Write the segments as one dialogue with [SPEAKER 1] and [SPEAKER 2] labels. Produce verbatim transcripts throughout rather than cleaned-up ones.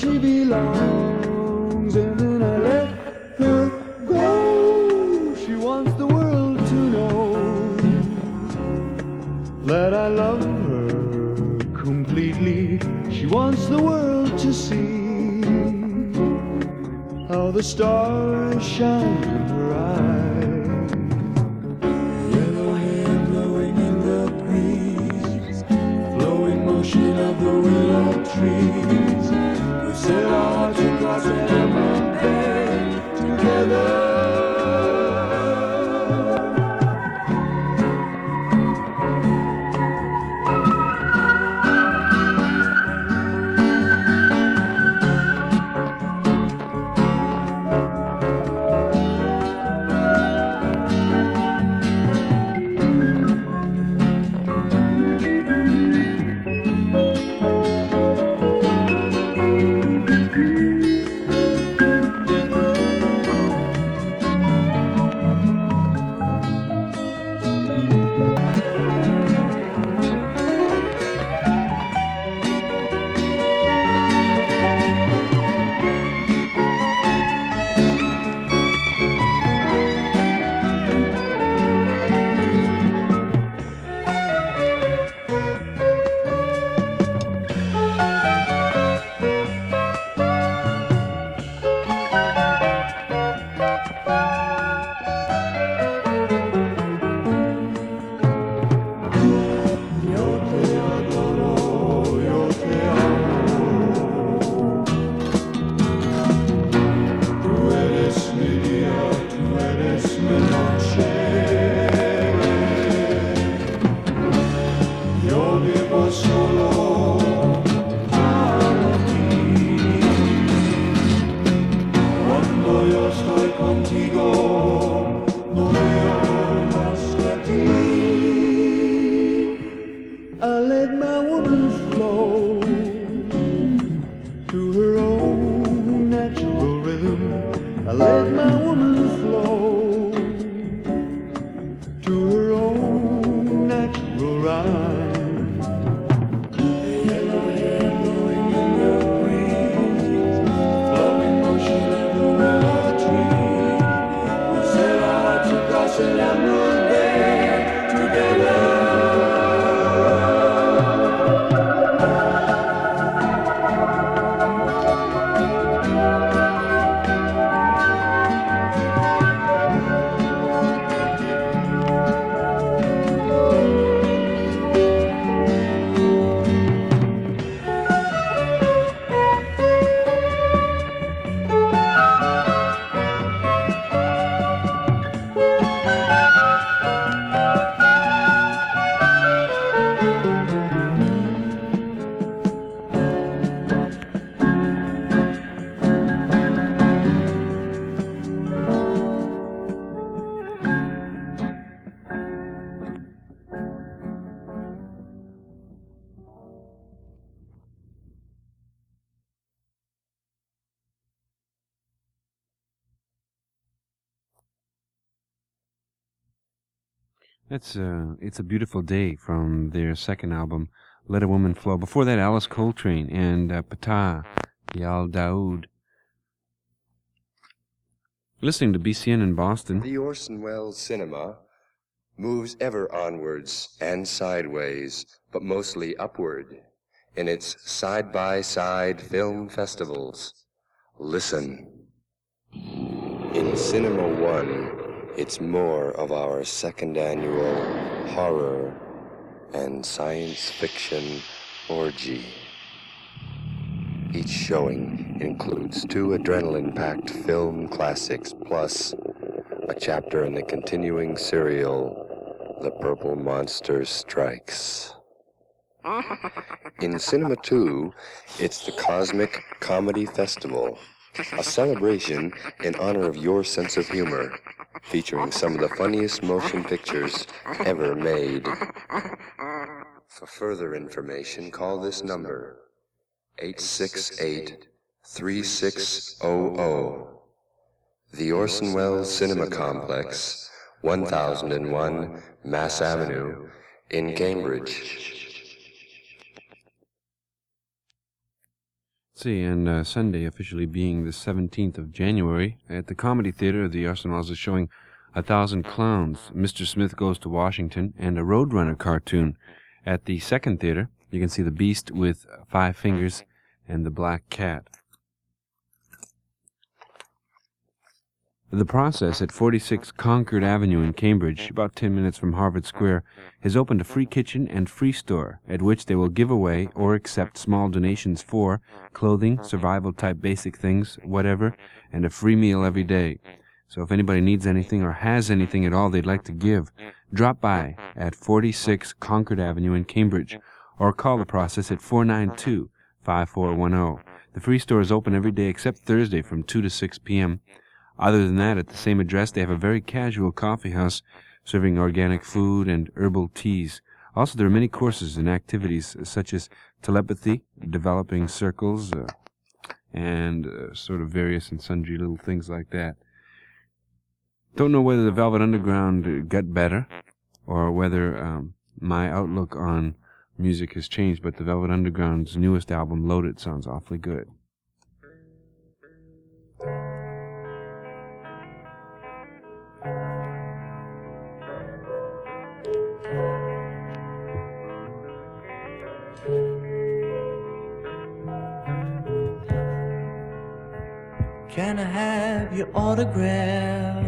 [SPEAKER 1] she belongs, and then I let her go. She wants the world to know that I love her completely. She wants the world to see how the stars shine in her eyes. Yellow hair blowing in the breeze, flowing motion of the willow trees. We set our hearts across an emerald bed together.
[SPEAKER 2] That's uh, It's a Beautiful Day from their second album, Let a Woman Flow. Before that, Alice Coltrane and uh, Patah Yal Daoud. Listening to B C N in Boston.
[SPEAKER 3] The Orson Welles cinema moves ever onwards and sideways, but mostly upward in its side-by-side film festivals. Listen. In Cinema One, it's more of our second annual horror and science fiction orgy. Each showing includes two adrenaline-packed film classics, plus a chapter in the continuing serial, The Purple Monster Strikes. In Cinema Two, it's the Cosmic Comedy Festival, a celebration in honor of your sense of humor, featuring some of the funniest motion pictures ever made. For further information, call this number, eight six eight, three six zero zero. The Orson Welles Cinema Complex, one thousand one Mass Avenue, in Cambridge.
[SPEAKER 2] See, and uh, Sunday officially being the seventeenth of January, at the Comedy Theater, the Arsenals is showing A Thousand Clowns, Mister Smith Goes to Washington, and a Roadrunner cartoon. At the Second Theater, you can see The Beast with Five Fingers and the Black Cat. The Process at forty-six Concord Avenue in Cambridge, about ten minutes from Harvard Square, has opened a free kitchen and free store at which they will give away or accept small donations for clothing, survival-type basic things, whatever, and a free meal every day. So if anybody needs anything or has anything at all they'd like to give, drop by at forty-six Concord Avenue in Cambridge or call The Process at four nine two, five four one zero. The free store is open every day except Thursday from two to six p.m. Other than that, at the same address, they have a very casual coffee house serving organic food and herbal teas. Also, there are many courses and activities such as telepathy, developing circles, uh, and uh, sort of various and sundry little things like that. Don't know whether the Velvet Underground got better or whether um, my outlook on music has changed, but the Velvet Underground's newest album, Loaded, sounds awfully good.
[SPEAKER 1] Can I have your autograph?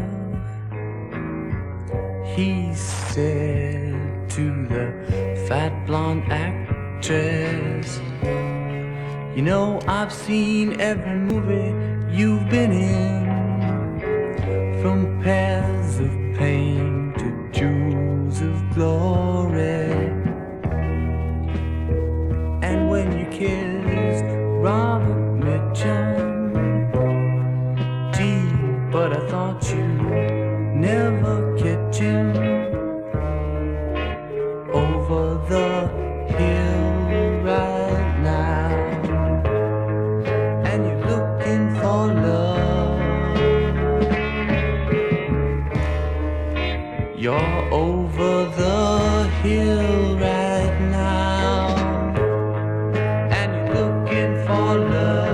[SPEAKER 1] He said to the fat blonde actress. You know, I've seen every movie you've been in, from Paths of Pain to Jewels of Glory. And when you kissed Robert Mitchum, but I thought you'd never catch him over the hill right now. And you're looking for love. You're over the hill right now. And you're looking for love.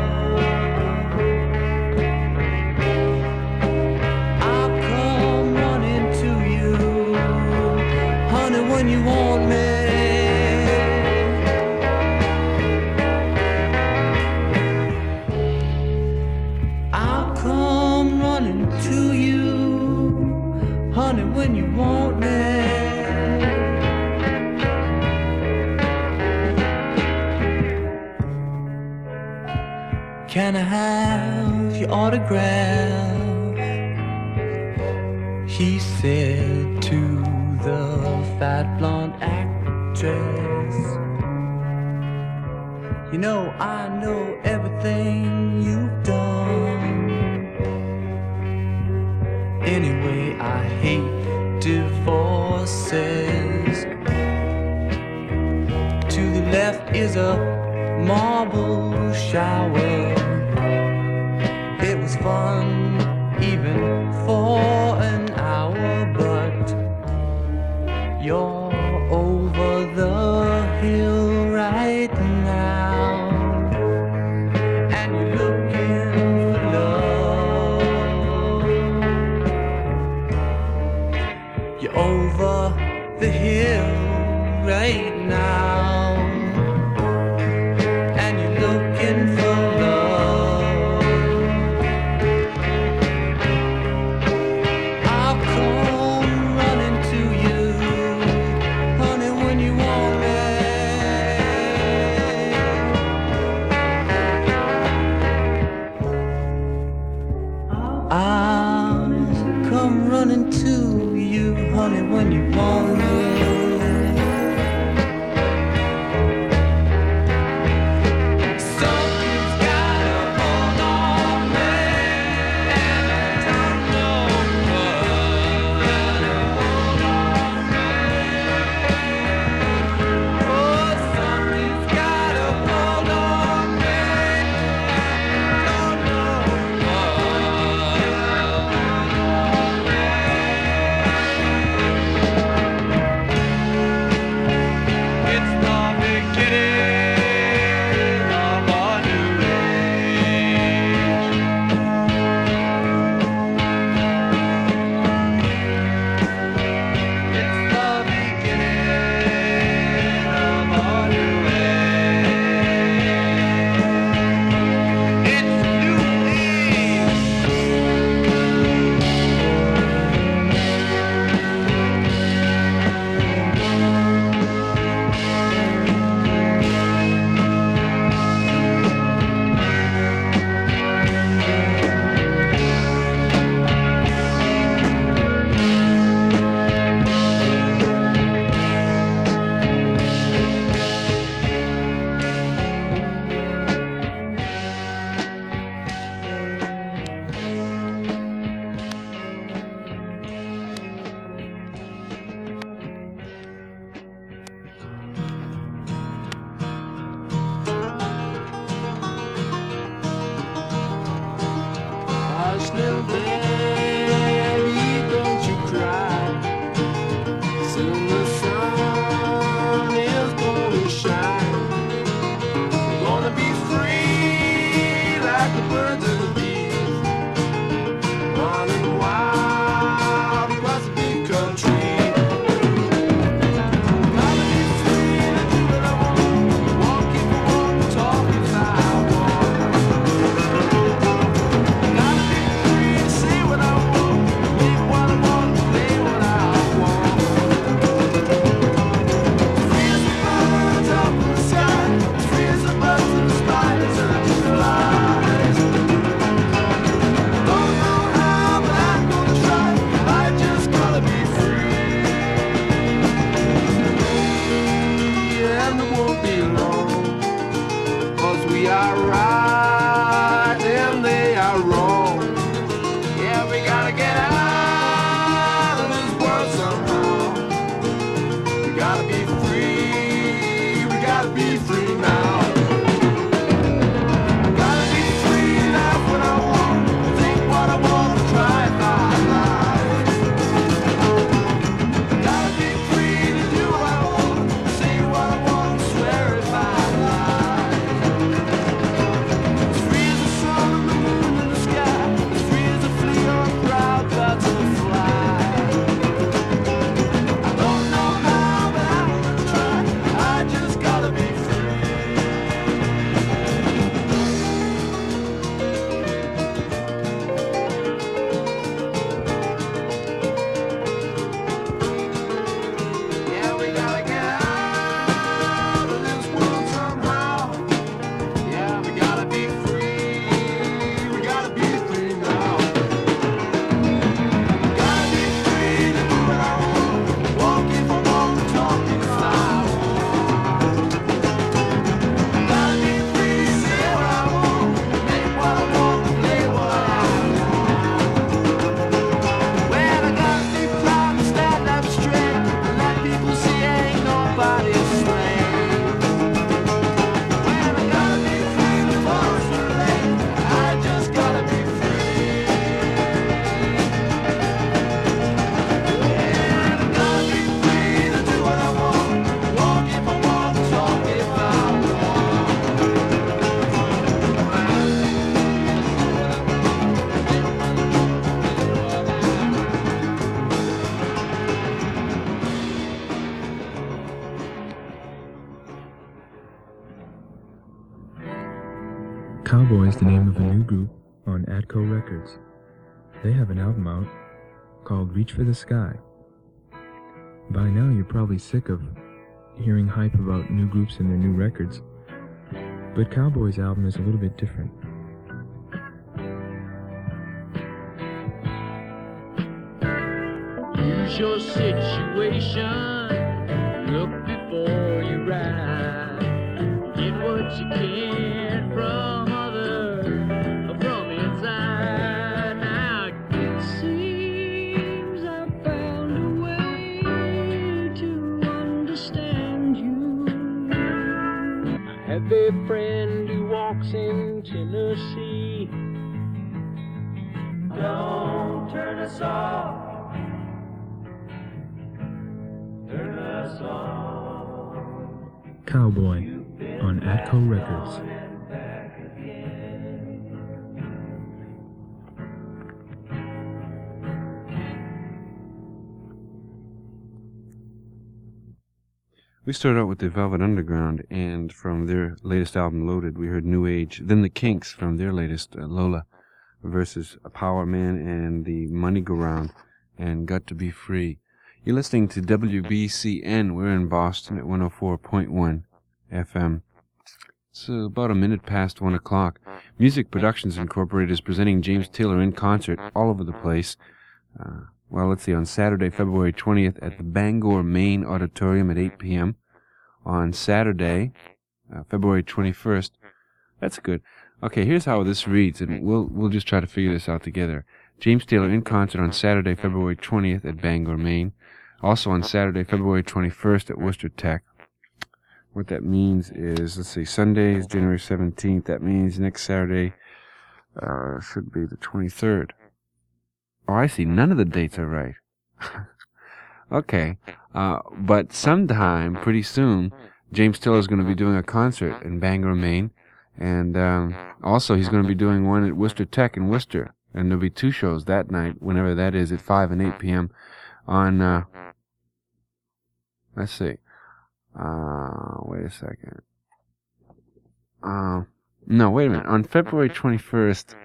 [SPEAKER 1] When you want me, I'll come running to you, honey, when you want me. Can I have your autograph? He said to the fat blonde actress. You know, I know everything you've done. Anyway, I hate divorces. To the left is a marble shower. It was fun even for an hour, but you're over the hill right now, and you're looking for love. You're over the hill right now, and you're looking for love. little baby, don't you cry. Soon the sun is gonna shine. We're gonna be free like the birds and the bees, running wild across the big country. Gotta be free to do what I want, walk if I want, talk if I want. Gotta be free to say what I want, live what I want, play what I want. Free as the birds up in the sky, free as the bugs and the spiders and the flies. Don't know how, but I'm gonna try. I just gotta be free, and it won't be long, 'cause we are right and they are wrong. Yeah, we gotta get out of this world somehow. We gotta be free, we gotta be free now. Gotta be free, laugh when I want, think what I want, try if I like. Gotta be free to do what I want, say what I want, swear if I like. As free as the sun and the moon and the sky, as free as a flea or a proud butterfly. I don't know how, but I'm gonna try. I just gotta be free. Yeah, we gotta get out of this world somehow. Yeah, we gotta be free. We gotta be free now. Gotta be free to do what I want, walk if I want, talk if I want. Gotta be free to say what I want, make what I want, play what I want. Well, I gotta be proud and stand up straight, and let people see I ain't nobody's slave. Well, I gotta be free before it's too late. I just gotta be free. Yeah, I gotta be free to do what I want, walk if I want, talk if I want.
[SPEAKER 4] Cowboy is the name of a new group on Atco Records. They have an album out called Reach for the Sky. By now you're probably sick of hearing hype about new groups and their new records, but Cowboy's album is a little bit different.
[SPEAKER 1] Use your situation, look before you ride. Get what you can from others, or from inside. Now it seems I found a way to understand you. I have a friend who walks in Tennessee. Don't turn us off. Turn us on.
[SPEAKER 4] Cowboy on Atco Records.
[SPEAKER 2] We started out with the Velvet Underground, and from their latest album, Loaded, we heard New Age. Then the Kinks from their latest, uh, Lola, versus Power Man and the Money Go Round, and Got to Be Free. You're listening to W B C N. We're in Boston at one oh four point one F M. It's uh, about a minute past one o'clock. Music Productions Incorporated is presenting James Taylor in concert all over the place. Uh, well, let's see, on Saturday, February twentieth at the Bangor Main Auditorium at eight p.m. On Saturday, uh, February twenty-first. That's good. Okay, here's how this reads, and we'll we'll just try to figure this out together. James Taylor in concert on Saturday, February twentieth at Bangor, Maine. Also on Saturday, February twenty-first at Worcester Tech. What that means is, let's see, Sunday is January seventeenth. That means next Saturday uh, should be the twenty-third. Oh, I see. None of the dates are right. Okay. Uh, but sometime, pretty soon, James Taylor is going to be doing a concert in Bangor, Maine. And um, also, he's going to be doing one at Worcester Tech in Worcester. And there'll be two shows that night, whenever that is, at five and eight p.m. on, uh, let's see. Uh, wait a second. Uh, no, wait a minute. On February twenty-first,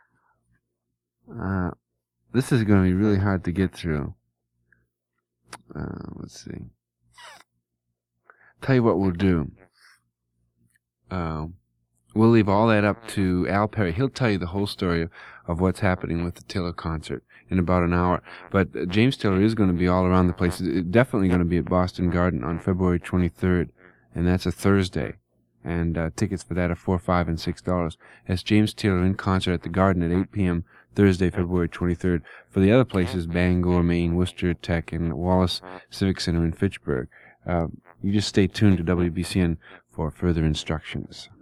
[SPEAKER 2] uh, this is going to be really hard to get through. Uh, let's see. Tell you what we'll do. Uh, we'll leave all that up to Al Perry. He'll tell you the whole story of, of what's happening with the Taylor concert in about an hour. But uh, James Taylor is going to be all around the place. It's definitely going to be at Boston Garden on February twenty-third, and that's a Thursday. And uh, tickets for that are four, five, and six dollars. That's James Taylor in concert at the Garden at eight p.m. Thursday, February twenty-third. For the other places, Bangor, Maine, Worcester Tech, and Wallace Civic Center in Fitchburg. Uh, you just stay tuned to W B C N for further instructions.